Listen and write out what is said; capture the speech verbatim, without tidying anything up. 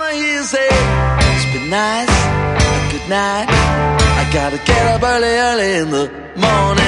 wanna hear you say, it's been nice, a good night. I gotta get up early, early in the morning.